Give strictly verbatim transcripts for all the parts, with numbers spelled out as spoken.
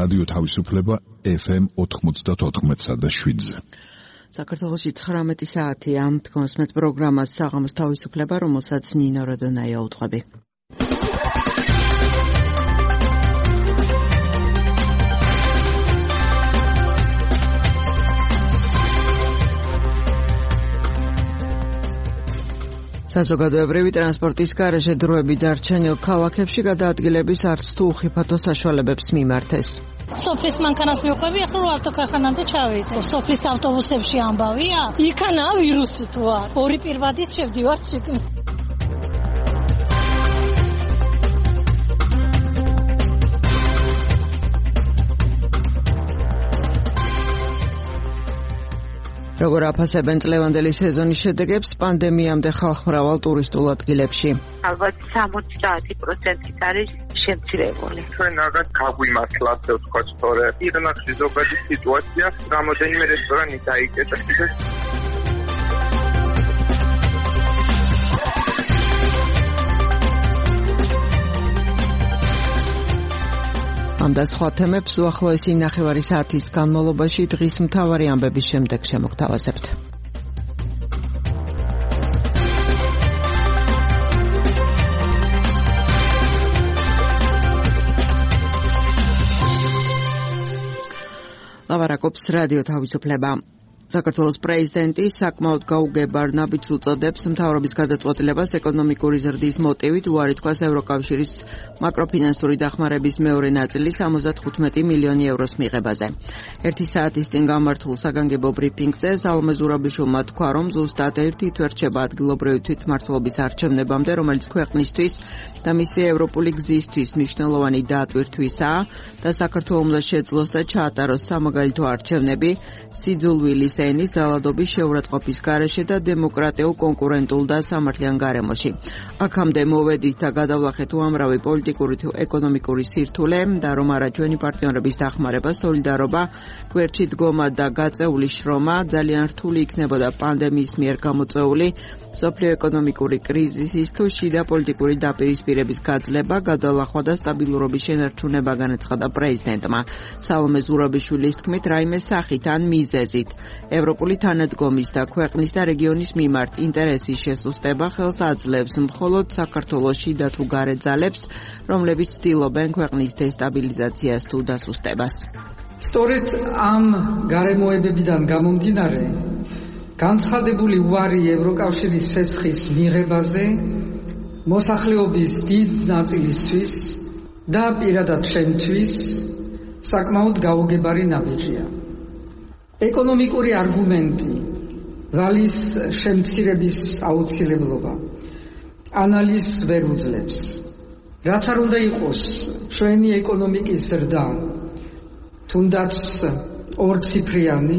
რადიო თავისუფლება ეფ ემ ოთხმოცდაოთხ და შვიდზე. საქართველოში ცხრამეტი საათია ამ თქოს მეტ პროგრამას საღამოს თავისუფლება, რომელსაც ნინო როდონაია უძღვები. საზოგადოებრივი ტრანსპორტის გარეშე დროები დარჩენილ ქალაქებში გადაადგილების არც თუ უხიფათო საშუალებებს მიმართეს. სოფლის მანქანას მივყვები, ახლა რო ავტოქარხანამდე ჩავიდე. სოფლის ავტობუსებში ამბავია, იქანაა ვირუსი თუ არ. ორი პირვადით შევდივართ შიგნით. როგორ აფასებენ წლევანდელი სეზონის შედეგებს პანდემიამდე ხალხმრავალ ტურისტულ ადგილებში? ალბათ სამოცდაათი პროცენტით არის შემცირებული. ჩვენ რაღაც გაგვიმართლა, ასე ვთქვათ, თორე ირანახში ზოგადი სიტუაცია, რამოდენიმე რესტორანი დაიკეტა და ამ და სხვა თემებს უახლოესი ნახევარი საათის განმავლობაში დღის მთავარი ამბების შემდეგ შემოგთავაზებთ. ლავარაკობს რადიო თავისუფლება. საქართველოს პრეზიდენტი საკმაოდ გაუგებარ ნაბიჯს უწოდებს მთავრობის გადაწყვეტილებას ეკონომიკური ზრდის მოტივით უარი თქვას ევროკავშირის მაკროფინანსური დახმარების მეორე ნაწილის სამოცდათხუთმეტი მილიონი ევროს მიღებაზე. ერთი საათის წინ გამართულ საგანგებო ბრიფინგზე ზალმე ზურაბიშვილმა თქვა, რომ ზუსტად ერთი თვე რჩება ადგილობრივი თვითმმართველობის არჩევნებამდე, რომელიც ქვეყნისთვის და მისი ევროპული გზისთვის მნიშვნელოვანი დაატვირთვისაა და საქართველოს შეძლოს და ჩაატაროს სამაგალითო არჩევნები სიძულვილის ენის ძალადობის შეურაცხყოფის გარეშე და დემოკრატიულ, კონკურენტულ და სამართლიან გარემოში. აქამდე მოვედით და გადავლახეთ უამრავი პოლიტიკური თუ ეკონომიკური სირთულე და რომ არა ჩვენი პარტნიორების დახმარება, სოლიდარობა, გვერდში დგომა და გაწეული შრომა ძალიან რთული იქნებოდა პანდემიის მიერ გამოწვეული მსოფლიო ეკონომიკური კრიზისის თუ შიდა პოლიტიკური დაპირისპირების გაძლება, გადალახვა და სტაბილურობის შენარჩუნება განაცხადა პრეზიდენტმა. სალომე ზურაბიშვილის თქმით, რაიმე სახით ან მიზეზით ევროპული თანადგომის და ქვეყნის და რეგიონის მიმართ ინტერესის შესუსტება ხელს აძლევს მხოლოდ საქართველოში და თუ გარე ძალებს, რომლებიც ცდილობენ ქვეყნის დესტაბილიზაციას თუ დასუსტებას. სწორედ ამ გარემოებებიდან გამომდინარე, განცხადებული უარი ევროკავშირის სესხის მიღებაზე მოსახლეობის დიდ ნაწილისთვის და პირადად ჩემთვის საკმაოდ გაუგებარი ნაბიჯია. ეკონომიკური არგუმენტი, ვალის შემცირების აუცილებლობა ანალიზს ვერ უძლებს. რაც არ უნდა იყოს ჩვენი ეკონომიკის ზრდა, თუნდაც ორციფრიანი,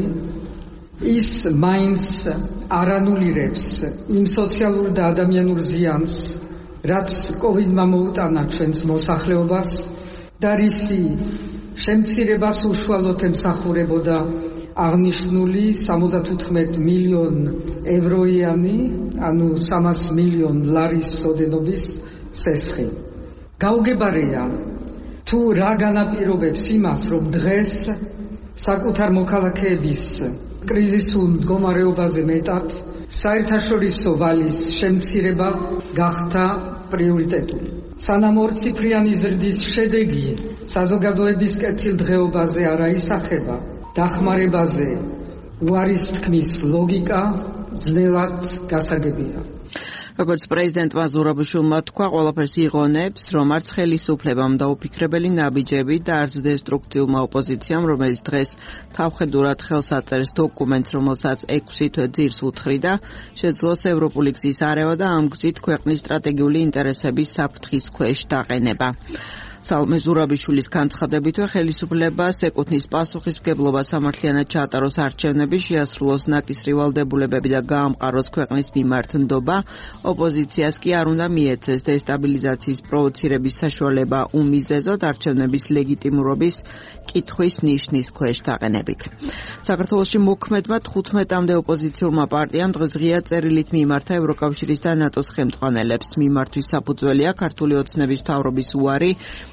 ის მაინც არ ანულირებს იმ სოციალურ და ადამიანურ ზიანს, რაც კოვიდმა მოუტანა ჩვენს მოსახლეობას და რისი შემცირებას უშუალოდ ემსახურებოდა აღნიშნული სამოცდათხუთმეტი მილიონ ევროიანი, ანუ სამას მილიონ ლარის ოდენობის სესხი. გაუგებარია თუ რა განაპირობებს იმას, რომ დღეს საკუთარ მოქალაქეების კრიზისულ მდგომარეობაზე მეტად საერთაშორისო ვალის შემცირება გახდა პრიორიტეტული. სანამ ორციფრიანი ზრდის შედეგი საზოგადოების კეთილდღეობაზე არ აისახება, დახმარებაზე უარის თქმის ლოგიკა ძნელად გასაგებია. როგორც პრეზიდენტმა ზურაბიშვილმა თქვა, ყველაფერს იღონებს, რომ არც ხელისუფლებამ დაუფიქრებელი ნაბიჯები და არც დესტრუქციულმა ოპოზიციამ, რომელიც დღეს თავხედურად ხელს აწერს დოკუმენტს, რომელსაც ექვსი თვე ძირს უთხრიდა, შეძლოს ევროპული გზის არევა და ამ გზით ქვეყნის სტრატეგიული ინტერესების საფრთხის ქვეშ დაყენება. სალომე ზურაბიშვილის განცხადებითვე ხელისუფლებას ეკუთვნის პასუხისმგებლობა სამართლიანად ჩაატაროს არჩევნები, შეასრულოს ნაკისრი ვალდებულებები და გაამყაროს ქვეყნის მიმართ ნდობა, ოპოზიციას კი არ უნდა მიეცეს დესტაბილიზაციის პროვოცირების საშუალება უმიზეზოდ არჩევნების ლეგიტიმურობის კითხვის ნიშნის ქვეშ დაყენებით. საქართველოში მოქმედმა თხუთმეტამდე ოპოზიციურმა პარტიამ დღეს ღია წერილით მიმართა ევროკავშირის და ნატოს ხელმძღვანელებს. მიმართვის საფუძველია ქართული ოცნების მთავრობის უარი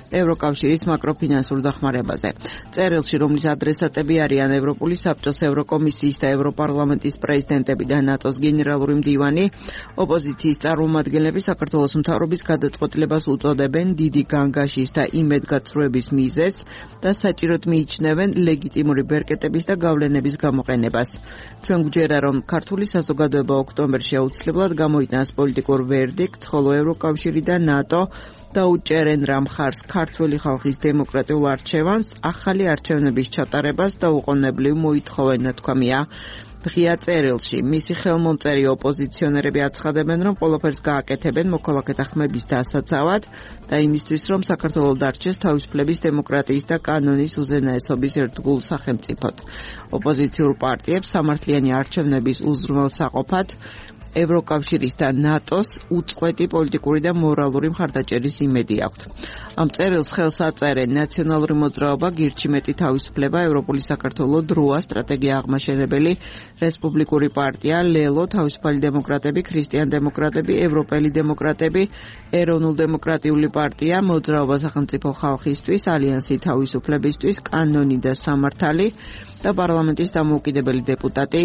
ევროკავშირის მაკროფინანსურ დახმარებაზე. წერილში, რომლის ადრესატები არიან ევროპული საბჭოს, ევროკომისიის და ევროპარლამენტის პრეზიდენტები და ნატოს გენერალური მდივანი, ოპოზიციის წარმომადგენლები საქართველოს მთავრობის გადაწყვეტილებას უწოდებენ დიდი განგაშის და იმედგაცრუების მიზეზს და საჭიროდ მიიჩნევენ ლეგიტიმური ბერკეტების და გავლენების გამოყენებას. ჩვენ გვჯერა, რომ ქართული საზოგადოება ოქტომბერში აუცილებლად გამოიტანს პოლიტიკურ ვერდიქტს, ხოლო ევროკავშირი და ნატო დაუჭერენ რა მხარს ქართული ხალხის დემოკრატიულ არჩევანს, ახალი არჩევნების ჩატარებას და უყოვნებლივ მოითხოვენ, ნათქვამია ღია წერილში. მისი ხელმომწერი ოპოზიციონერები აცხადებენ, რომ ყველაფერს გააკეთებენ მოქალაქეთა ხმების დასაცავად და იმისთვის, რომ საქართველოს დარჩეს თავისუფლების, დემოკრატიის და კანონის უზენაესობის ერთგულ სახელმწიფოდ. ოპოზიციურ პარტიებს სამართლიანი არჩევნების უზრუნველსაყოფად ევროკავშირის და ნატოს უწყვეტი პოლიტიკური და მორალური მხარდაჭერის იმედი აქვთ. ამ წერილს ხელს აწერენ ნაციონალური მოძრაობა, გირჩი მეტი თავისუფლება, ევროპული საქართველო, დროა, სტრატეგია აღმაშენებელი, რესპუბლიკური პარტია, ლელო, თავისუფალი დემოკრატები, ქრისტიან დემოკრატები, ევროპელი დემოკრატები, ეროვნულ-დემოკრატიული პარტია, მოძრაობა სახელმწიფო ხალხისთვის, ალიანსი თავისუფლებისთვის, კანონი და სამართალი და პარლამენტის დამოუკიდებელი დეპუტატი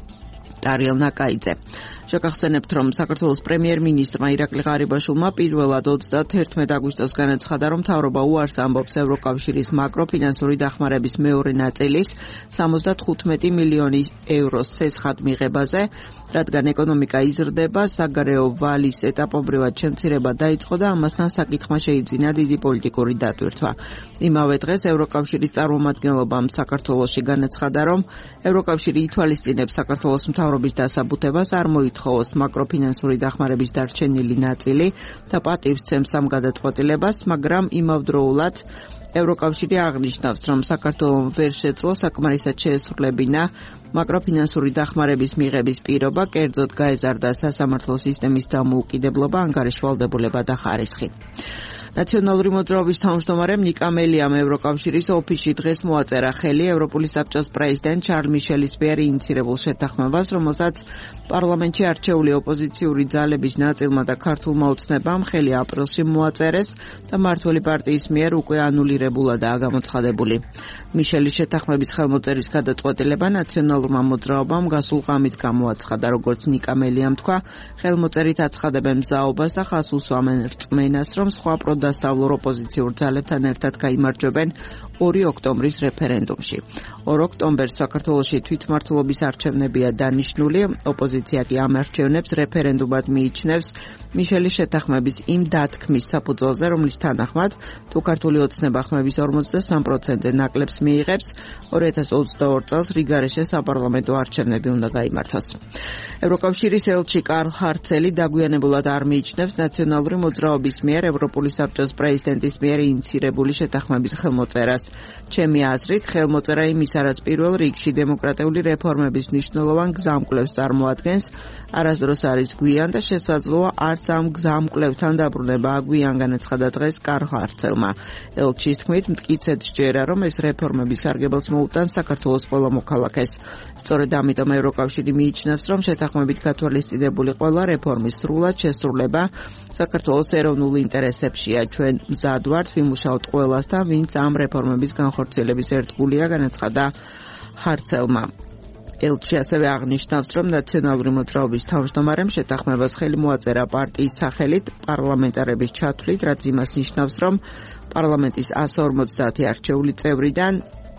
ტარიელ ნაკაიძე. შეგახსენებთ, რომ საქართველოს პრემიერ-მინისტრმა ირაკლი ღარიბაშვილმა პირველად ოცდაათერთმეტ აგვისტოს განაცხადა, რომ მთავრობა უარს ამბობს ევროკავშირის მაკროფინანსური დახმარების მეორე ნაწილის სამოცდათხუთმეტი მილიონი ევროს ცესხად მიღებაზე, რადგან ეკონომიკა იზრდება, საგარეო ვალის ეტაპობრივად შემცირება დაიწყო და ამასთან საკითხმა შეიძინა დიდი პოლიტიკური დატვირთვა. იმავე დღეს ევროკავშირის წარმომადგენლობამ საქართველოში განაცხადა, რომ ევროკავშირი ითვალისწინებს საქართველოს მთავრობის დასაბუთებას არ მოითხოვოს მაკროფინანსური დახმარების დარჩენილი ნაწილი და პატივსცემს ამ გადაწყვეტილებას, მაგრამ იმავდროულად ევროკავშირი აღნიშნავს, რომ საქართველომ ვერ შეძლო საკმარისად შეესრულებინა მაკროფინანსური დახმარების მიღების პირობა, კერძოდ გაეზარდა სასამართლო სისტემის დამოუკიდებლობა, ანგარიშვალდებულება და ხარისხი. ნაციონალური მოძრაობის თავმჯდომარემ ნიკა მელიამ ევროკავშირის ოფისში დღეს მოაწერა ხელი ევროპული საბჭოს პრეზიდენტ შარლ მიშელის მიერ ინიციირებულ შეთანხმებას, რომელსაც პარლამენტში არჩეული ოპოზიციური ძალების ნაწილმა და ქართულმა ოცნებამ ხელი აპრილში მოაწერეს და მმართველი პარტიის მიერ უკვე ანულირებულადაა გამოცხადებული. მიშელის შეთანხმების ხელმოწერის გადაწყვეტილება ნაციონალურმა მოძრაობამ გასულ ღამით გამოაცხადა, როგორც ნიკა მელიამ თქვა, ხელმოწერით აცხადებენ მზაობას და ხაზს უსვამენ რწმენას, რომ სხვა დასავლურ ოპოზიციურ ძალებთან ერთად გაიმარჯვებენ ორი ოქტომბრის რეფერენდუმში. ორ ოქტომბერს საქართველოში თვითმმართველობის არჩევნებია დანიშნული, ოპოზიცია კი ამ არჩევნებს რეფერენდუმად მიიჩნევს მიშელის შეთანხმების იმ დათქმის საფუძველზე, რომლის თანახმად თუ ქართული ოცნება ხმების ორმოცდასამ პროცენტზე ნაკლებს მიიღებს, ორი ათას ოცდაორ წელს რიგარეშე საპარლამენტო არჩევნები უნდა გაიმართოს. ევროკავშირის ელჩი კარლ ჰარცელი დაგვიანებულად არ მიიჩნევს ნაციონალური მოძრაობის მიერ ევროპული საბჭოს პრეზიდენტის მიერ ინიციირებული შეთანხმების ხელმოწერას. ჩემი აზრით, ხელმოწერა იმისა, რაც პირველ რიგში დემოკრატიული რეფორმების მნიშვნელოვან გზამკვლევს წარმოადგენს, არასდროს არის გვიან და შესაძლოა არც ამ გზამკვლევთან დაბრუნება აგვიან, განაცხადა დღეს კარლ ჰარცელმა. ელჩის თქმით, მტკიცედ სჯერა, რომ ეს რეფორმები სარგებელს მოუტანს საქართველოს ყველა მოქალაქეს. სწორედ ამიტომ ევროკავშირი მიიჩნევს, რომ შეთანხმებით გათვალისწინებული ყველა რეფორმის სრულად შესრულება საქართველოს ეროვნულ ინტერესებშია. ჩვენ მზად ვართ ვიმუშაოთ ყველასთან, ვინც ამ რეფორმების განხორციელების ერთგულია, განაცხადა ჰარცელმა. ელჩი ასევე აღნიშნავს, რომ ნაციონალური მოძრაობის თავმჯდომარემ შეთანხმებას ხელი მოაწერა პარტიის სახელით პარლამენტარების ჩათვლით, რაც იმას ნიშნავს, რომ პარლამენტის εκατს ორმოცდაათი არჩეული წევრიდან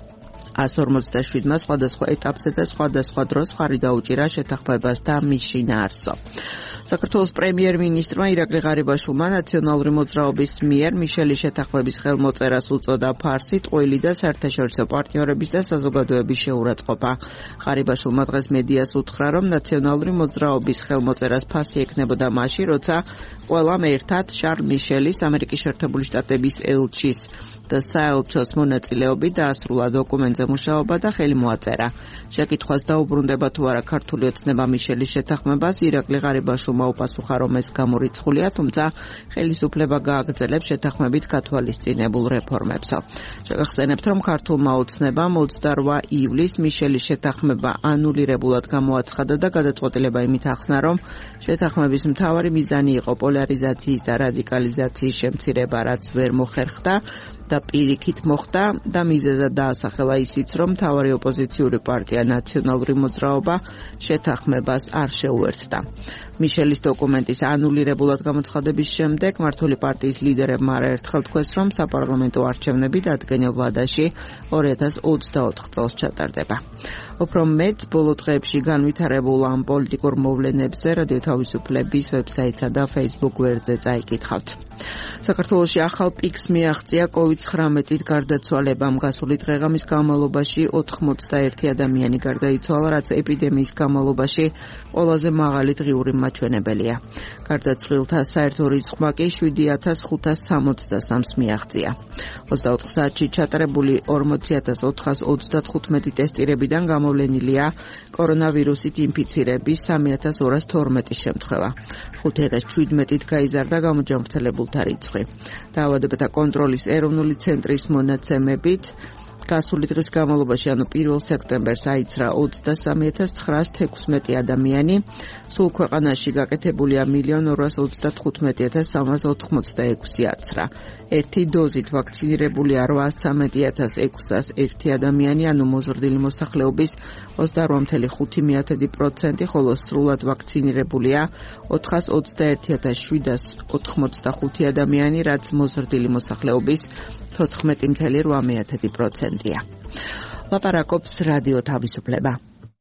εκατს ორმოცდაშვიდმა სხვადასხვა ეტაპზე და სხვადასხვა დროს ხარი დაუჭირა შეთანხმებას და მის შინაარსო. საქართველოს პრემიერ-მინისტრმა ირაკლი ღარიბაშვილმა ნაციონალური მოძრაობის მიერ მიშელის შეთანხმების ხელმოწერას უწოდა ფარსი, ტყუილი და საერთაშორისო პარტნიორების და საზოგადოების შეურაცხყოფა. ღარიბაშვილმა დღეს მედიას უთხრა, რომ ნაციონალური მოძრაობის ხელმოწერას ფასი ექნებოდა მაშინ, როცა ყველამ ერთად შარლ მიშელის, ამერიკის შეერთებული შტატების ელჩის და საელჩოს მონაწილეობით დაასრულა დოკუმენტზე მუშაობა და ხელი მოაწერა. შეკითხვას დაუბრუნდება თუ არა ქართული ოცნება მიშელის შეთანხმებას, ირაკლი ღარიბაშვილმა უპასუხა, რომ ეს გამორიცხულია, თუმცა ხელისუფლება გააგრძელებს შეთანხმებით გათვალისწინებულ რეფორმებსო. შეგახსენებთ, რომ ქართულმა ოცნებამ ოცდაორ ივლისს მიშელის შეთანხმება ანულირებულად გამოაცხადა და გადაწყვეტილება იმით ახსნა, რომ შეთანხმების მთავარი მიზანი იყო პოლარიზაციის და რადიკალიზაციის შემცირება, რაც ვერ მოხერხდა და პირიქით მოხდა და მიზეზად დაასახელა ისიც, რომ მთავარი ოპოზიციური პარტია ნაციონალური მოძრაობა შეთანხმებას არ შეუერთდა. მიშელის დოკუმენტის ანულირებულად გამოცხადების შემდეგ მართული პარტიის ლიდერებმა არაერთხელ თქვეს, რომ საპარლამენტო არჩევნები დადგენილ ვადაში ორი ათას ოცდაოთხ წელს ჩატარდება. უფრო მეტ ბოლო დღეებში განვითარებულ ამ პოლიტიკურ მოვლენებზე რადიო თავისუფლების ვებსაიტსა და Facebook გვერდზე წაიკითხავთ. საქართველოში ახალ პიკს მიაღწია კოვიდ ცხრამეტით გარდაცვალებამ. გასული დღეღამის განმავლობაში ოთხმოცდაერთი ადამიანი გარდაიცვალა, რაც ეპიდემიის განმავლობაში ყველაზე მაღალი დღიური მაჩვენებელია. გარდაცვლილთა საერთო რიცხვმა კი შვიდი ათას ხუთას სამოცდასამს მიაღწია. ოცდაოთხ საათში ჩატარებული ორმოცი ათას ოთხას ოცდათხუთმეტი ტესტირებიდან გამოვლენილია კორონავირუსით ინფიცირების სამი ათას ორას თორმეტი შემთხვევა. ხუთი ათას შვიდმეტით გაიზარდა გამოჯანმრთელებულთა რიცხვი. დაავადებათა კონტროლის ეროვნული ცენტრის მონაცემებით გასული დღის განმავლობაში, ანუ პირველ სექტემბერს აიცრა ოცდასამი ათას ცხრაას თექვსმეტი ადამიანი, სულ ქვეყანაში გაკეთებულია მილიონი ორას ოცდათხუთმეტი ათას სამას ოთხმოცდაექვსი აცრა. ერთი დოზით ვაქცინირებულია რვაას ცამეტი ათას ექვსას ერთი ადამიანი, ანუ მოზრდილი მოსახლეობის ოცდაორ ფاصლე ხუთი პროცენტი, ხოლო სრულად ვაქცინირებულია ოთხას ოცდაერთი ათას შვიდას ოთხმოცდახუთი ადამიანი, რაც მოზრდილი მოსახლეობის თოთხმეტი ფاصლე რვა პროცენტია. ლაპარაკობს რადიო თავისუფლება.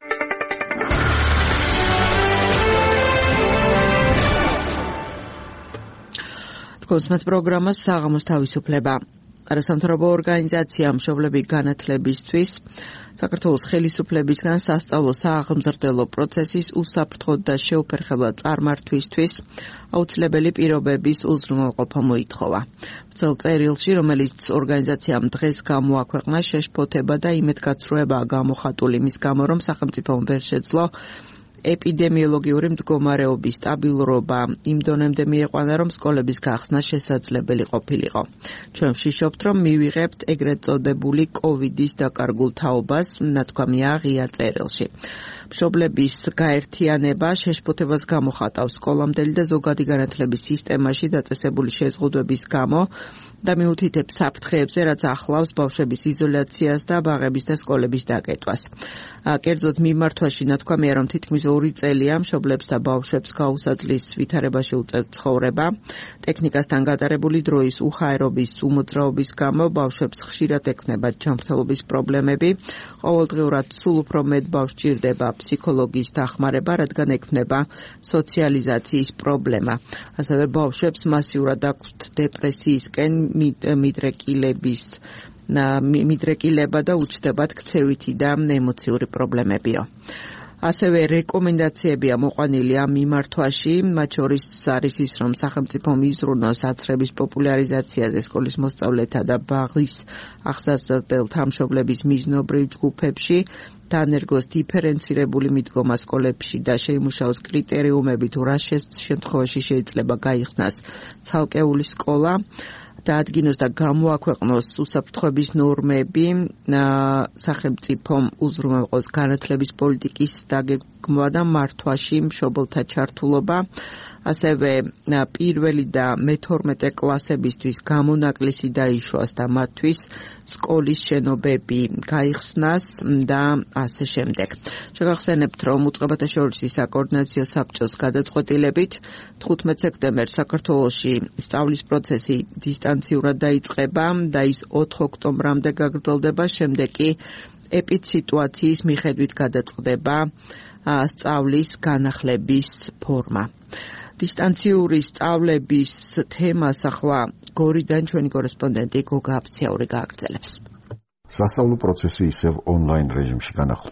თქოსმეთ პროგრამას საღამოს თავისუფლება. არასამთავრობო ორგანიზაცია მშობლები განათლებისთვის საქართველოს ხელისუფლებისგან სასწავლო სააღმზრდელო პროცესის უსაფრთხოდ და შეუფერხებლად წარმართვისთვის აუცილებელი პირობების უზრუნველყოფა მოითხოვა. ვრცელ წერილში, რომელიც ორგანიზაციამ დღეს გამოაქვეყნა, შეშფოთება და იმედგაცრუებაა გამოხატული იმის გამო, რომ სახელმწიფომ ვერ შეძლო ეპიდემიოლოგიური მდგომარეობის სტაბილურობა იმ დონემდე მieყვანა, რომ სკოლების გახსნა შესაძლებელი ყოფილიყო. ჩვენ ვშიშობთ, რომ მივიღებთ ეგრეთ წოდებული კოვიდის დაკარგულ თაობას, ნათქვამია ღია წერილში. მშობლების გაერთიანება შეშფოთებას გამოხატავს სკოლამდელი და ზოგადი განათლების სისტემაში დაწესებული შეზღუდვების გამო და მიუთითებს საფრთხეებზე, რაც ახლავს ბავშვების იზოლაციას და ბაღების და სკოლების დაკეტვას. კერძოდ მიმართვაში ნათქვამია, რომ თითქმის ორი წელია მშობლებს და ბავშვებს გაუსაძლის ვითარებაში უწევთ ცხოვრება. ტექნიკასთან გატარებული დროის უხაერობის უმოძრაობის გამო ბავშვებს ხშირად ექმნებათ ჯანმრთელობის პრობლემები. ყოველდღიურად სულ უფრო მეტ ბავშვს ჭირდება ფსიქოლოგის დახმარება, რადგან ექმნება სოციალიზაციის პრობლემა. ასევე ბავშვებს მასიურად აქვთ დეპრესიისკენ მიდრეკილების მიდრეკილება და უჩნდებათ ქცევითი და ემოციური პრობლემებიო. ასევე რეკომენდაციებია მოყვანილი ამ მიმართვაში, მათ შორის არის ის, რომ სახელმწიფო მიზრუნოს აცრების პოპულარიზაციაზე სკოლის მოსწავლეთა და ბაღის აღსაზრდელთა მშობლების მიზნობრივ ჯგუფებში, დაანერგოს დიფერენცირებული მიდგომა სკოლებში და შეიმუშაოს კრიტერიუმები, თუ რა შემთხვევაში შეიძლება გაიხსნას ცალკეული სკოლა. დაადგინოს და გამოაქვეყნოს უსაფრთხოების ნორმები, სახელმწიფომ უზრუნველყოს განათლების პოლიტიკის დაგეგმვა და მართვაში მშობელთა ჩართულობა, ასევე პირველი და მეთორმეტე კლასებისთვის გამონაკლისი დაიშვას და მათთვის სკოლის შენობები გაიხსნას და ასე შემდეგ. შეგახსენებთ, რომ უწყებათა შორისი საკოორდინაციო საბჭოს გადაწყვეტილებით თხუთმეტ სექტემბერს საქართველოში სწავლის პროცესი დისტანციურად დაიწყება და ის ოთხ ოქტომბრამდე გაგრძელდება, შემდეგ კი ეპიდსიტუაციის მიხედვით გადაწყდება სწავლის განახლების ფორმა. დისტანციური სწავლების თემას ახლა გორიდან ჩვენი კორესპონდენტი გოგა აფციაური გააგრძელებს. სასწავლო პროცესი ისევ ონლაინ რეჟიმში განახლდება.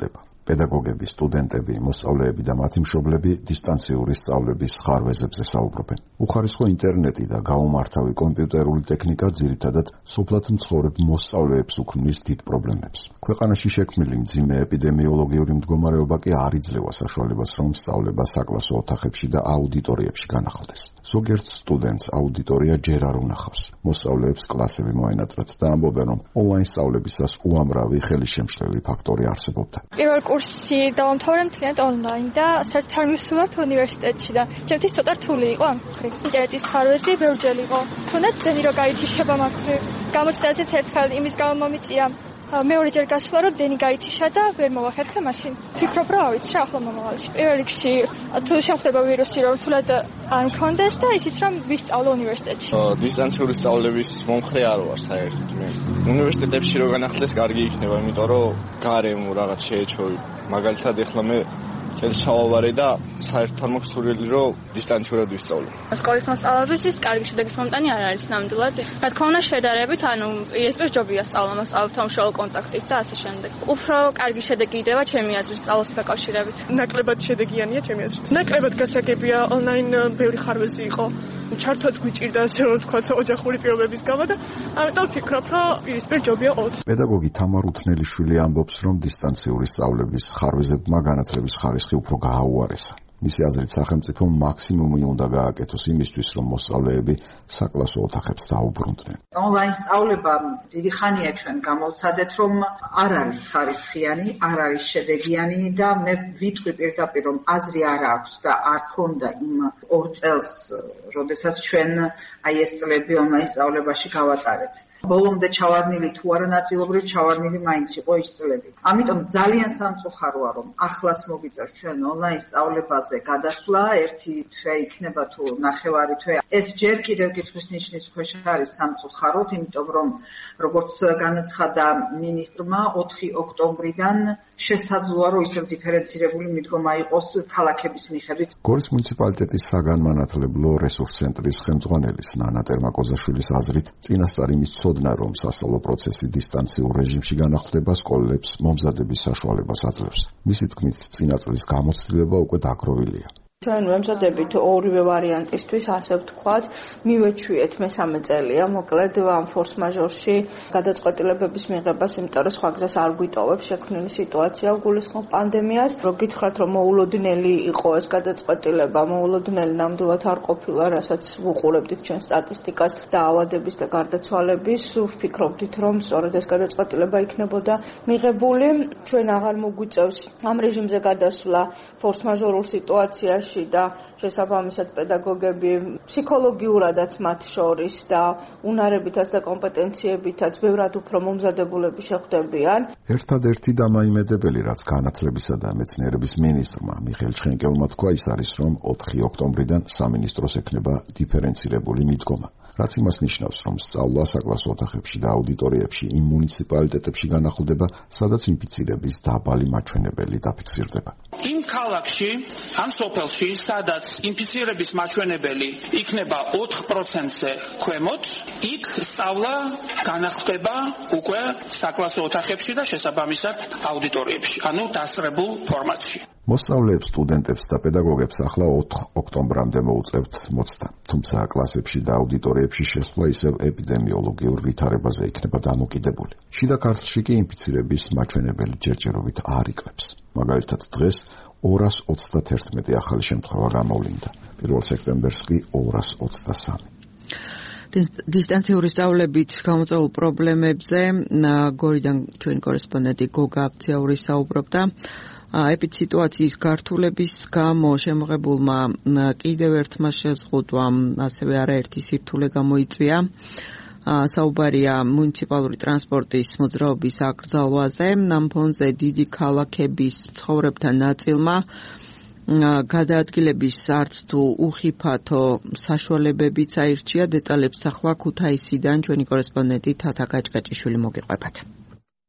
პედაგოგები, სტუდენტები, მოსწავლეები და მათი მშობლები დისტანციური სწავლების ხარვეზებზე საუბრობენ. უხარისხო ინტერნეტი და გაუმართავი კომპიუტერული ტექნიკა ძირითადად სოფლად მცხოვრებ მოსწავლეებს უქმნის დიდ პრობლემებს. ქვეყანაში შექმნილი მძიმე ეპიდემიოლოგიური მდგომარეობა კი არ იძლევა საშუალებას, რომ სწავლება საკლასო ოთახებში და აუდიტორიებში განახლდეს. ზოგიერთ სტუდენტს აუდიტორია ჯერ არ უნახავს. მოსწავლეებს კლასები მოენატრათ და ამბობენ, რომ ონლაინ სწავლებისას უამრავი ხელისშემშლელი ფაქტორი არსებობდა. პირველ კურსი დავამთავრე მთლიანად ონლაინ და საერთოდ არ მივსულობთ უნივერსიტეტში და ჩემთვის ცოტა რთული იყო ამ მხრივ. ინტერნეტის ხარვეზი ბევრჯერ იყო. თუნდაც ძენი რო გაითიშება მაგ მხრივ. გამოჩნდაზეც ერთხელ იმის გამო მომიწია მეორეჯერ გასვლა, რომ დენი გაითიშა და ვერ მოვახერხე მაშინ. ვფიქრობ, რომ ავიც რა ახლა მომავალში. პირველ რიგში თუ შეხვდება ვირუსი, რომ თულად არ მქონდეს და ისიც რომ ვისწავლო უნივერსიტეტში. დისტანციური სწავლების მომხრე არ ვარ საერთოდ მე. უნივერსიტეტებში რო განახლდეს, კარგი იქნება, იმიტომ რომ გარემო რაღაც შეეჩოვი. მაგალითად ეხლა მე წელს ჩავავარე და საერთოდ არ მაქვს სურვილი, რომ დისტანციურად ვისწავლო. სკოლის მოსწავლეების ის კარგი შედეგის მომტანი არ არის ნამდვილად. რა თქმა უნდა, შედარებით, ანუ იესპეს ჯობია სწავლა მოსწავლეთან უშუალო კონტაქტით და ასე შემდეგ. უფრო კარგი შედეგი იდება ჩემი აზრით სწავლასთან დაკავშირებით. ნაკლებად შედეგიანია ჩემი აზრით. ნაკლებად გასაგებია, ონლაინ ბევრი ხარვეზი იყო. ჩართვაც გვიჭირდა, ასე რომ ვთქვათ, ოჯახური პირობების გამო და ამიტომ ვფიქრობ, რომ პირისპირ ჯობია ყოველთვის. პედაგოგი თამარ უთნელიშვილი ამბობს, რომ დისტანციური სწავლების ხარვეზებმა განათლების ხარისხი უფრო გააუარესა. მისი აზრით, სახელმწიფომ მაქსიმუმი უნდა გააკეთოს იმისთვის, რომ მოსწავლეები საკლასო ოთახებს დაუბრუნდნენ. ონლაინ სწავლება დიდი ხანია ჩვენ გამოვცადეთ, რომ არ არის ხარისხიანი, არ არის შედეგიანი და მე ვიტყვი პირდაპირ, რომ აზრი არ აქვს და არ ქონდა იმ ორ წელს, როდესაც ჩვენ აი ეს წლები ონლაინ სწავლებაში გავატარეთ. ბოლომდე ჩავარდნილი თუ არა ნაწილობრივ ჩავარდნილი მაინც იყო ის წლები. ამიტომ ძალიან სამწუხაროა, რომ ახლაც მოგიწევს ჩვენ ონლაინ სწავლებაზე გადასვლა, ერთი თვე იქნება თუ ნახევარი თვე. ეს ჯერ კიდევ კითხვის ნიშნის ქვეშ არის სამწუხაროდ, იმიტომ რომ როგორც განაცხადა მინისტრმა, ოთხი ოქტომბრიდან შესაძლოა, რომ ისევ დიფერენცირებული მიდგომა იყოს ქალაქების მიხედვით. გორის მუნიციპალიტეტის საგანმანათლებლო რესურს ცენტრის ხელმძღვანელის ნანა ტერმაკოზაშვილის აზრით, წინასწარ იმის ცოდნა, რომ სასწავლო პროცესი დისტანციურ რეჟიმში განახლდება, სკოლებს მომზადების საშუალებას აძლევს. მისი თქმით, წინა წლის გამოცდილება უკვე დაგროვილია. ჩვენ ვემზადებით ორივე ვარიანტისთვის, ასე ვთქვათ, მივეჩვიეთ მესამე წელია, მოკლედ ამ ფორს მაჟორში გადაწყვეტილებების მიღებას, იმიტომ რომ სხვა გზას არ გვიტოვებს შექმნილი სიტუაცია, გულისხმობ პანდემიას. რო გითხრათ, რომ მოულოდნელი იყო ეს გადაწყვეტილება, მოულოდნელი ნამდვილად არ ყოფილა, რასაც ვუყურებდით ჩვენ სტატისტიკას და ავადების და გარდაცვალების, ვფიქრობდით, რომ სწორედ ეს გადაწყვეტილება იქნებოდა მიღებული. ჩვენ აღარ მოგვიწევს ამ რეჟიმზე გადასვლა ფორს მაჟორულ სიტუაციაში და შესაბამისად პედაგოგები ფსიქოლოგიურადაც მათ შორის და უნარებითაც და კომპეტენციებითაც ბევრად უფრო მომზადებულები შეხვდებიან. ერთადერთი დამაიმედებელი, რაც განათლებისა და მეცნიერების მინისტრმა მიხეილ ჩხენკელმა თქვა, ის არის, რომ ოთხი ოქტომბრიდან სამინისტროს ექნება დიფერენცირებული მიდგომა. რაც იმას ნიშნავს, რომ სწავლა საკლასო ოთახებში და აუდიტორიებში იმ მუნიციპალიტეტებში განახლდება, სადაც ინფიცირების დაბალი მაჩვენებელი დაფიქსირდება. იმ ქალაქში, ამ სოფელში, სადაც ინფიცირების მაჩვენებელი იქნება ოთხ პროცენტზე ქვემოთ, იქ სწავლა განახლდება უკვე საკლასო ოთახებში და შესაბამისად აუდიტორიებში, ანუ დასწრებულ ფორმატში. მოსწავლეებს, სტუდენტებს და პედაგოგებს ახლა ოთხ ოქტომბრამდე მოუწევთ მოცდა, თუმცა კლასებში და აუდიტორიებში შესვლა ისევ ეპიდემიოლოგიურ ვითარებაზე იქნება დამოკიდებული. შიდა ქართლში კი ინფიცირების მაჩვენებელი ჯერჯერობით არ იკლებს. მაგალითად, დღეს ორას ოცდაათი ახალი შემთხვევა გამოვლინდა. პირველ სექტემბერს კი ორას ოცდასამი. დისტანციური სწავლებით გამოწვეულ პრობლემებზე გორიდან ჩვენი კორესპონდენტი გოგა აბციაური საუბრობდა. ეპიდსიტუაციის გართულების გამო შემოღებულმა კიდევ ერთმა შეზღუდვამ ასევე არაერთი სირთულე გამოიწვია. საუბარია მუნიციპალური ტრანსპორტის მოძრაობის აკრძალვაზე. ამ ფონზე დიდი ქალაქების მცხოვრებთა ნაწილმა გადაადგილების არც თუ უხიფათო საშუალებებიც აირჩია. დეტალებს ახლა ქუთაისიდან ჩვენი კორესპონდენტი თათა გაჭგაჭიშვილი მოგიყვებათ.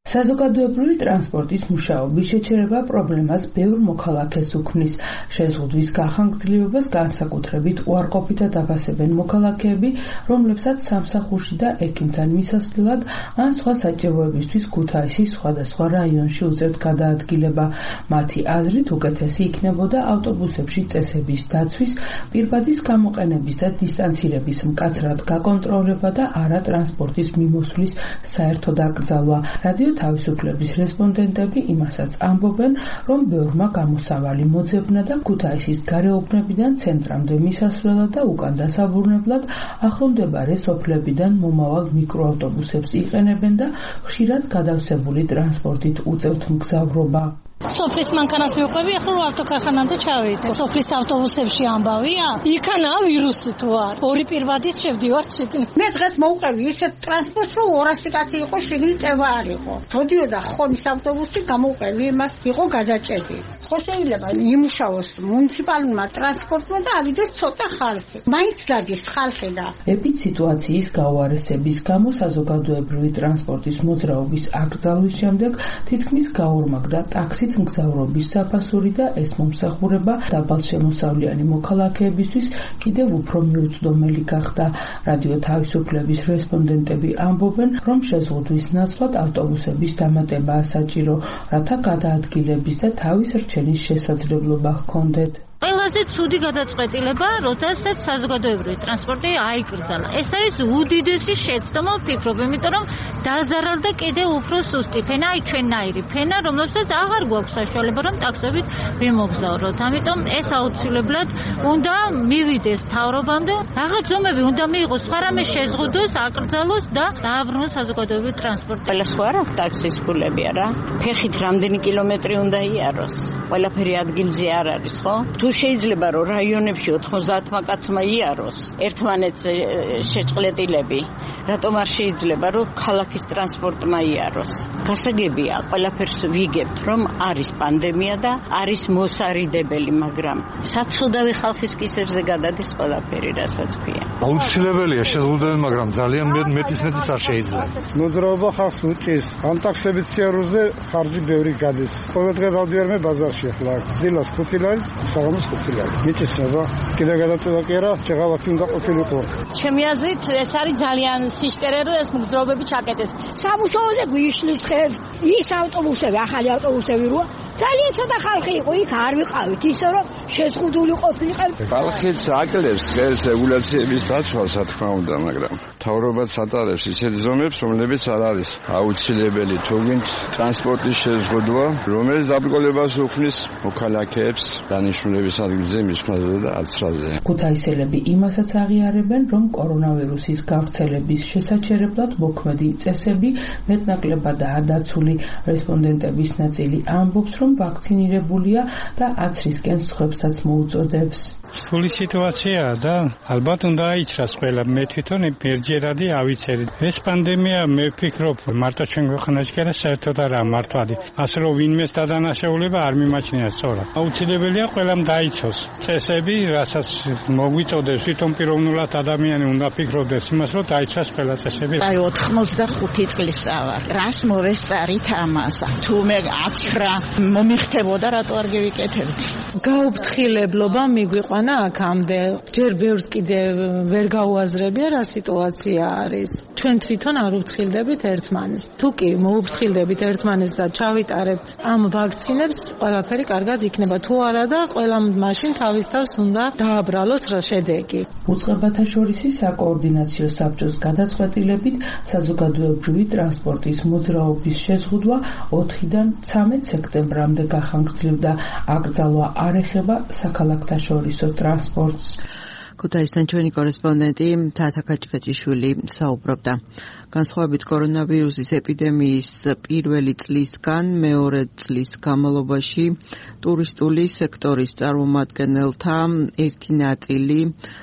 საზოგადოებრივი ტრანსპორტის მუშაობის შეჩერება პრობლემას ბევრ მოქალაქეს უქმნის. შეზღუდვის გახანგრძლივებას განსაკუთრებით უარყოფითად აფასებენ მოქალაქეები, რომლებსაც სამსახურში და ექიმთან მისასვლელად ან სხვა საჭიროებისთვის ქუთაისის სხვადასხვა რაიონში უწევთ გადაადგილება. მათი აზრით უკეთესი იქნებოდა ავტობუსებში წესების დაცვის, პირბადის გამოყენების და დისტანცირების მკაცრად გაკონტროლება და არა ტრანსპორტის მიმოსვლის საერთო დაკრძალვა. რადიო თავისუფლების რესპონდენტები იმასაც ამბობენ, რომ ბევრმა გამოსავალი მოძებნა და ქუთაისის გარეუბნებიდან ცენტრამდე მისასვლელად და უკან დასაბრუნებლად ახლომდებარე სოფლებიდან მომავალ მიკროავტობუსებს იყენებენ და ხშირად გადავსებული ტრანსპორტით უწევთ მგზავრობა. სოფლის მანქანას მივყვები, ახლა რო ავტოქარხანამდე ჩავედი. სოფლის ავტობუსებში ამბავია, იქანაა ვირუსი თუ არ. ორი პირბადით შევდივარ შიგნით. მე დღეს მოვყევი ისეთ ტრანსპორტს, რომ ორასი კაცი იყო შიგნით წევა არ იყო. წოდიოდა ხონის ავტობუსი, გამოვყევი იმას, იყო გადაჭედი. ხო შეიძლება იმუშაოს მუნიციპალურმა ტრანსპორტმა და ავიდეს ცოტა ხალხი. მაინც დადის ხალხი და ეპიდ სიტუაციის გაუარესების გამო საზოგადოებრივი ტრანსპორტის მოძრაობის აკრძალვის შემდეგ თითქმის გაორმაგდა ტაქსი მგზავრობის საფასური და ეს მომსახურება დაბალშემოსავლიანი მოქალაქეებისთვის კიდევ უფრო მიუწვდომელი გახდა. რადიო თავისუფლების რესპონდენტები ამბობენ, რომ შეზღუდვის ნაცვლად ავტობუსების დამატებაა საჭირო, რათა გადაადგილების და თავის რჩენის შესაძლებლობა ჰქონდეთ. ყველაზე ცუდი გადაწყვეტილება, როდესაც საზოგადოებრივი ტრანსპორტი აიკრძალა. ეს არის უდიდესი შეცდომა, ვფიქრობ, იმიტომ რომ დაზარალდა კიდევ უფრო სუსტი ფენა, აი ჩვენნაირი ფენა, რომელსაც აღარ გვაქვს საშუალება, რომ ტაქსებით ვიმოგზავროთ. ამიტომ ეს აუცილებლად უნდა მივიდეს მთავრობამდე, რაღაც ზომები უნდა მიიღოს, სხვა რამე შეზღუდოს, აკრძალოს და დააბრუნოს საზოგადოებრივი ტრანსპორტი. ყველა სხვა რა ტაქსის ფულები არა. ფეხით რამდენი კილომეტრი უნდა იაროს? ყველაფერი ადგილზე არ არის, ხო? შეიძლება რომ რაიონებში ოთხმოცდაათმა კაცმა იაროს ერთმანეთს შეჭყლეტილები, რატომ არ შეიძლება რომ ქალაქის ტრანსპორტმა იაროს? გასაგებია, ყველაფერს ვიგებთ, რომ არის პანდემია და არის მოსარიდებელი, მაგრამ საცოდავი ხალხის კისერზე გადადის ყველაფერი, რასაც ქვია. აუცილებელია შეზღუდვები, მაგრამ ძალიან მეტის მეტის არ შეიძლება. მოძრაობა ხალხს უჭირს, ამ ტაქსების სიარუზე ხარჯი ბევრი გადის. ყოველ დღე დავდივარ მე ბაზარში ახლა. დილას ხუთი ლარი, საღამოს ხუთი ლარი. მიწისება, კიდე გადაწყვეტა კი არა, შეღავათი უნდა ყოფილიყო. ჩემი აზრით ეს არის ძალიან სიშკერე, რომ ეს მგზავრობები ჩაკეტეს. სამუშაოზე გვიშლის ხერს, ის ავტობუსები, ახალი ავტობუსები როა ძალიან ცოტა ხალხი იყო, იქ არ ვიყავით, ისე რომ შეზღუდული ყოფილიყავით. ხალხიც აკლებს ეს რეგულაციების დაცვას, რა თქმა უნდა, მაგრამ მთავრობაც ატარებს ისეთ ზომებს, რომლებიც არ არის აუცილებელი. თუ გინდ ტრანსპორტის შეზღუდვა, რომელიც დაბრკოლებას უქმნის მოქალაქეებს დანიშნულების ადგილზე, მისვლაზე და აცრაზე. ქუთაისელები იმასაც აღიარებენ, რომ კორონავირუსის გავრცელების შესაჩერებლად მოქმედი წესები მეტნაკლებადაა დაცული. რესპონდენტების ნაწილი ამბობს, რომ ვაქცინირებულია და აცრისკენ სხვებსაც მოუწოდებს. სული სიტუაციაა და ალბათ უნდა აიცრას ყველა. მე თვითონ მერჯერადი ავიცერი. ეს პანდემია მე ვფიქრობ, მარტო ჩვენ ქვეყანაში კი არა, საერთოდ არაა მართვადი. ასე რომ ვინმეს დადანაშაულება არ მიმაჩნია სწორად. აუცილებელია ყველამ დაიცოს წესები, რასაც მოგვიწოდებს თვითონ პიროვნულად ადამიანი უნდა ფიქრობდეს იმას, რომ დაიცვას ყველა წესები. აი ოთხმოცდახუთი წლის ვარ. რას მოვესწარით ამას? თუ მე აცრა მომიხდებოდა, რატო არ გევიკეთებდი? გაუფრთხილებლობა მიგვიყვანა აქამდე. ჯერ ბევრს კიდე ვერ გაუაზრებია რა სიტუაცია არის. ჩვენ თვითონ არ უფრთხილდებით ერთმანეს. თუ კი მოუფრთხილდებით ერთმანეს და ჩავიტარებთ ამ ვაქცინებს, ყველაფერი კარგად იქნება. თუ არა და ყველამ მაშინ თავის თავს უნდა დააბრალოს რა შედეგი. უწყებათა შორისი საკოორდინაციო საბჭოს გადაწყვეტილებით საზოგადოებრივი ტრანსპორტის მოძრაობის შეზღუდვა ოთხიდან ცამეტ სექტემბრამდე გახანგრძლივდა. აკრძალვა არ ეხება საქალაქთაშორისო ტრანსპორტს. ქუთაისთან ჩვენი კორესპონდენტი თათა კაჭკაჭიშვილი საუბრობდა. განსხვავებით კორონავირუსის ეპიდემიის პირველი წლისგან მეორე წლის განმავლობაში ტურისტული სექტორის წარმომადგენელთა ერთი ნაწილი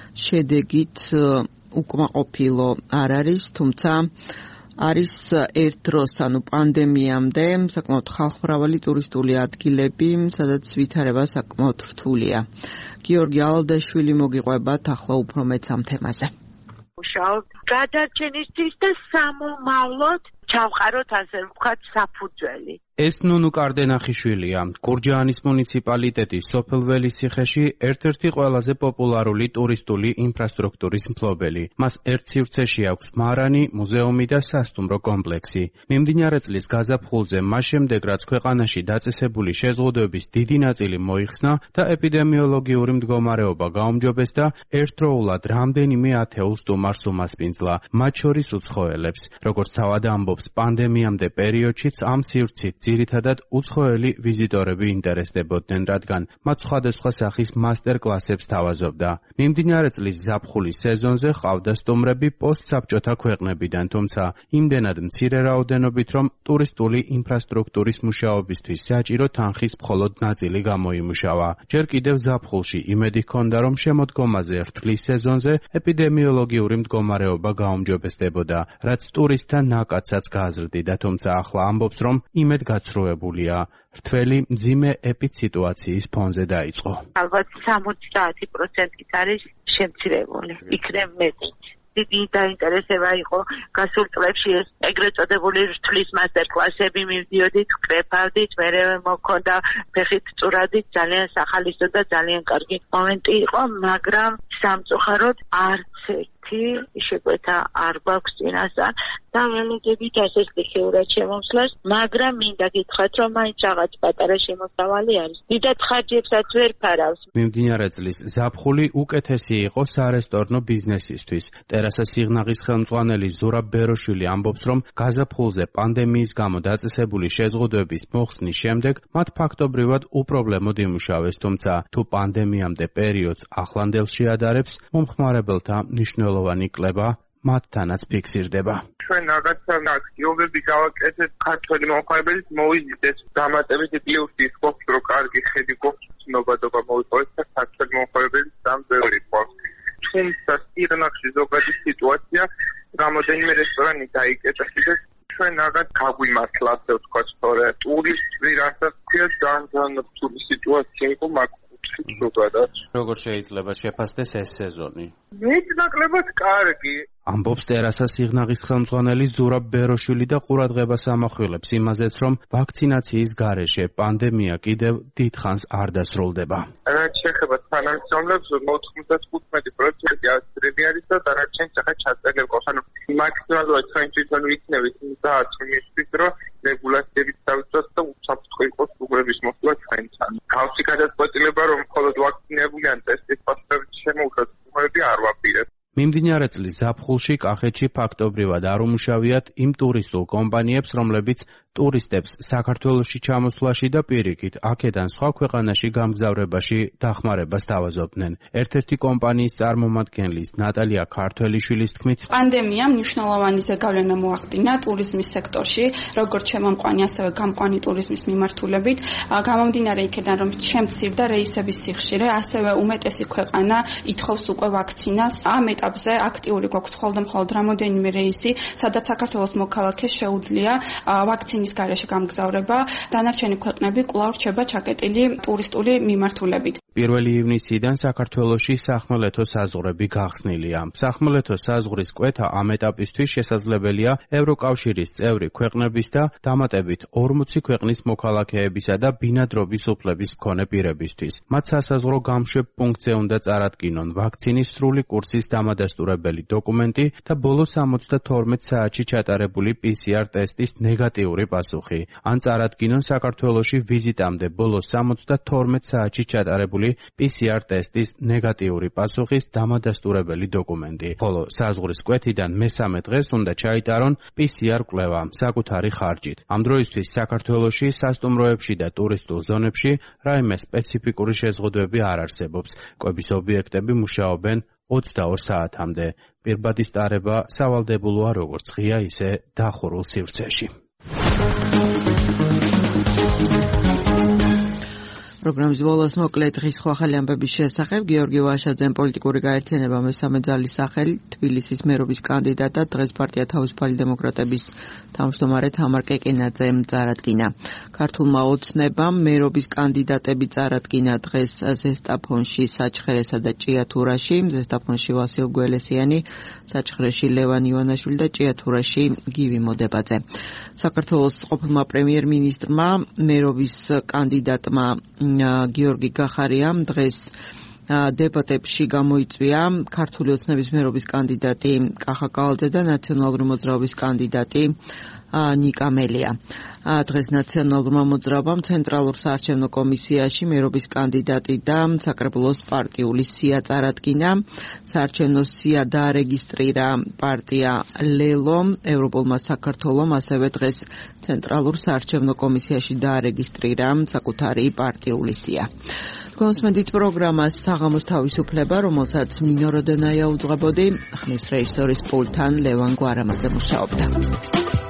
შედეგით უკმაყოფილო არ არის, თუმცა არის ერთ დროს, ანუ პანდემიამდე, საკმაოდ ხალხმრავალი ტურისტული ადგილები, სადაც ვითარება საკმაოდ რთულია. გიორგი ალდაშვილი მოგიყვებათ ახლა უფრო მეც ამ თემაზე. მუშაობ გადარჩენისთვის და სამომავლოდ ჩავყაროთ ასე ვთქვათ საფუძველი. ეს ნუნუ კარდენახიშვილია, გურჯაანის მუნიციპალიტეტის სოფელ ველისიხეში ერთ-ერთი ყველაზე პოპულარული ტურისტული ინფრასტრუქტურის მფლობელი. მას ერთ სივრცეში აქვს მარანი, მუზეუმი და სასტუმრო კომპლექსი. მიმდინარე წლის გაზაფხულზე, მას შემდეგ რაც ქვეყანაში დაწესებული შეზღუდვების დიდი ნაწილი მოიხსნა და ეპიდემიოლოგიური მდგომარეობა გაუმჯობესდა, ერთდროულად რამდენიმე ათეულს სტუმარს უმასპინძლა, მათ შორის უცხოელებს. როგორც თავად ამბობს, პანდემიამდე პერიოდშიც ამ სივრცით ძირითადად უცხოელი ვიზიტორები ინტერესდებოდნენ, რადგან მათ სხვადასხვა სახის მასტერ-კლასებს თავაზობდა. მიმდინარე წლის ზაფხულის სეზონზე ჰყავდა სტუმრები პოსტსაბჭოთა ქვეყნებიდან, თუმცა იმდენად მცირე რაოდენობით, რომ ტურისტული ინფრასტრუქტურის მუშაობისთვის საჭირო თანხის მხოლოდ ნაწილი გამოიმუშავა. ჯერ კიდევ ზაფხულში იმედი ჰქონდა, რომ შემოდგომაზე რთლის სეზონზე ეპიდემიოლოგიური მდგომარეობა გაუმჯობესდებოდა, რაც ტურისტთა ნაკადსაც გააზრდიდა, თუმცა ახლა ამბობს, რომ იმედ გაცრუებულია. რთველი მძიმე ეპიდსიტუაციის ფონზე დაიწყო. ალბათ სამოცდაათი პროცენტით არის შემცირებული. იქნებ მეტი. დიდი დაინტერესება იყო გასულ წლებში ეს ეგრეთ წოდებული რთლის მასტერ-კლასები მივდიოდით, ვკრეფავდით, მერე მოქონდა ფეხით წურადით, ძალიან სახალისო და ძალიან კარგი მომენტი იყო, მაგრამ სამწუხაროდ არც ერთი შეკვეთა არ გვაქვს წინასწარ და ველოდებით ასე სტიქიურად შემოსვლას, მაგრამ მინდა გითხრათ, რომ მაინც რაღაც პატარა შემოსავალი არის. დიდად ხარჯებსაც ვერ ფარავს. მიმდინარე წლის ზაფხული უკეთესი იყო სარესტორნო ბიზნესისთვის. ტერასა სიღნაღის ხელმძღვანელი ზურაბ ბეროშვილი ამბობს, რომ გაზაფხულზე პანდემიის გამო დაწესებული შეზღუდვების მოხსნის შემდეგ მათ ფაქტობრივად უპრობლემოდ იმუშავეს, თუმცა თუ პანდემიამდე პერიოდს ახლანდელ შეადარებს, მომხმარებელთა მნიშვნელოვანი კლება მათთანაც ფიქსირდება. ჩვენ რაღაცა აქტიობები გავაკეთეთ ქართველი მომხმარებელით მოვიზიდეთ დამატებითი პლუსი ის გვაქვს, რომ კარგი ხედი გვაქვს, ცნობადობა მოვიპოვეთ და ქართველი მომხმარებელით სამ ბევრი გვაქვს. თუმცა სიღნაღში ზოგადი სიტუაცია, რამოდენიმე რესტორანი დაიკეტა და ჩვენ რაღაც გაგვიმართლა, ასე ვთქვათ, სწორედ ტურისტი რასაც ქვია, ძალიან რთული სიტუაცია იყო მაგ ზოგადად. როგორ შეიძლება შეფასდეს ეს სეზონი? მეტნაკლებად კარგი. ამბობს ტერასა სიღნაღის ხელმძღვანელი ზურაბ ბეროშვილი და ყურადღებას ამახვილებს იმაზეც, რომ ვაქცინაციის გარეშე პანდემია კიდევ დიდხანს არ დასრულდება. რაც შეეხება თანამშრომლებს, ოცდახუთმეტი პროცენტი ასტრები არის და დანარჩენიც ახლა ჩაწერილ ყავს. ანუ მაქსიმალურად ჩვენ თვითონ ვიქნებით იმდაც იმისთვის, რომ რეგულაციებით დავიცვათ და უსაფრთხო იყოს სტუმრების მოსვლა ჩვენთან. თავისი გადაწყვეტილება, რომ მხოლოდ ვაქცინებული ან ტესტის პასუხებით შემოუშვათ სტუმრები არ ვაპირებთ. მიმდინარე წლის ზაფხულში კახეთში ფაქტობრივად არ უმუშავიათ იმ ტურისტულ კომპანიებს, რომლებიც ტურისტებს საქართველოში ჩამოსვლაში და პირიქით აქედან სხვა ქვეყანაში გამგზავრებაში დახმარებას თავაზობდნენ. ერთ-ერთი კომპანიის წარმომადგენლის ნატალია ქართველიშვილის თქმით, პანდემიამ მნიშვნელოვანი ზეგავლენა მოახდინა ტურიზმის სექტორში, როგორც შემომყვანი, ასევე გამყვანი ტურიზმის მიმართულებით. გამომდინარე იქედან, რომ შემცირდა რეისების სიხშირე, ასევე უმეტესი ქვეყანა ითხოვს უკვე ვაქცინას. ამ ეტაპზე აქტიური გვაქვს მხოლოდ მხოლოდ რამოდენიმე რეისი, სადაც საქართველოს მოქალაქეს შეუძლია ვაქცინის გარეშე გამგზავრება, დანარჩენი ქვეყნები კვლავ რჩება ჩაკეტილი ტურისტული მიმართულებით. პირველი ივნისიდან საქართველოში სახმელეთო საზღვრები გახსნილია. სახმელეთო საზღვრის კვეთა ამ ეტაპისთვის შესაძლებელია ევროკავშირის წევრი ქვეყნების და დამატებით ორმოცი ქვეყნის მოქალაქეებისა და ბინადრობის უფლების მქონე პირებისთვის. მათ სასაზღვრო გამშვებ პუნქტზე უნდა წარადგინონ ვაქცინის სრული კურსის დამადასტურებელი დოკუმენტი და ბოლო სამოცდათორმეტ საათში ჩატარებული პი სი არ ტესტის ნეგატიური პასუხი. ან წარადგინონ საქართველოში ვიზიტამდე ბოლო სამოცდათორმეტ საათში ჩატარებული პი სი არ ტესტის ნეგატიური პასუხის დამადასტურებელი დოკუმენტი. ხოლო საზღვრის კვეთიდან მესამე დღეს უნდა ჩაიტარონ პი სი არ კვლევა საკუთარი ხარჯით. ამ დროისთვის საქართველოში სასტუმროებში და ტურისტულ ზონებში რაიმე სპეციფიკური შეზღუდვები არ არსებობს. კვების ობიექტები მუშაობენ ოცდაორ საათამდე. პირბადის ტარება სავალდებულოა როგორც ღია, ისე დახურულ სივრცეში. პროგრამის ბოლოს მოკლედ დღის სხვა ხელი ამბების შესახებ გიორგი ვაშაძემ პოლიტიკური გაერთიანება მესამე ძალის სახელით თბილისის მერობის კანდიდატად დღეს პარტია თავისუფალი დემოკრატების თავმჯდომარე თამარ კეკენაძემ წარადგინა. ქართულმა ოცნებამ მერობის კანდიდატები წარადგინა დღეს ზესტაფონში, საჩხერესა და ჭიათურაში, ზესტაფონში ვასილ გველესიანი, საჩხერეში ლევან ივანაშვილი და ჭიათურაში გივი მოდებაძე. საქართველოს ყოფილმა პრემიერ-მინისტრმა მერობის კანდიდატმა გიორგი გახარიამ დღეს დებატებში გამოიწვია ქართული ოცნების მერობის კანდიდატი კახა კავალძე და ნაციონალური მოძრაობის კანდიდატი ნიკა მელია. დღეს ნაციონალურმა მოძრაობამ ცენტრალურ საარჩევნო კომისიაში მერობის კანდიდატი და საკრებულოს პარტიული სია წარადგინა. საარჩევნო სია დაარეგისტრირა პარტია ლელო, ევროპულმა საქართველომ ასევე დღეს ცენტრალურ საარჩევნო კომისიაში დაარეგისტრირა საკუთარი პარტიული სია. კონსმედით პროგრამას საღამოს თავისუფლება, რომელსაც ნინო როდენაია უძღვებოდი, ხმის რეჟისორის პულტთან ლევან გვარამაძე მუშაობდა.